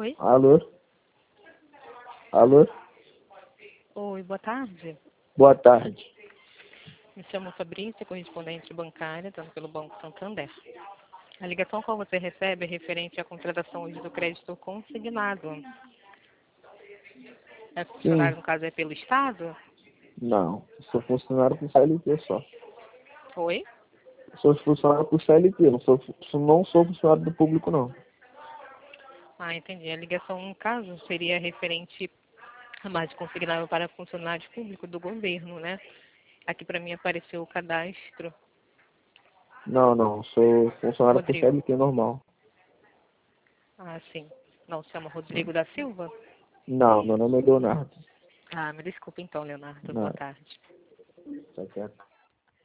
Oi? Alô? Alô? Oi, boa tarde. Boa tarde. Me chamo Fabrícia, correspondente bancária, tanto pelo Banco Santander. A ligação qual você recebe é referente à contratação hoje do crédito consignado. É funcionário, Sim. no caso, é pelo Estado? Não. Sou funcionário por CLT só. Oi? Sou funcionário por CLT, não sou funcionário do público, não. Ah, entendi. A ligação, no caso, seria referente a mais consignado para funcionários públicos do governo, né? Aqui para mim apareceu o cadastro. Não. Sou funcionário por Rodrigo. CLT normal. Ah, sim. Não, se chama Rodrigo da Silva? Não, meu nome é Leonardo. Ah, me desculpa então, Leonardo. Boa Não, tarde. tá certo.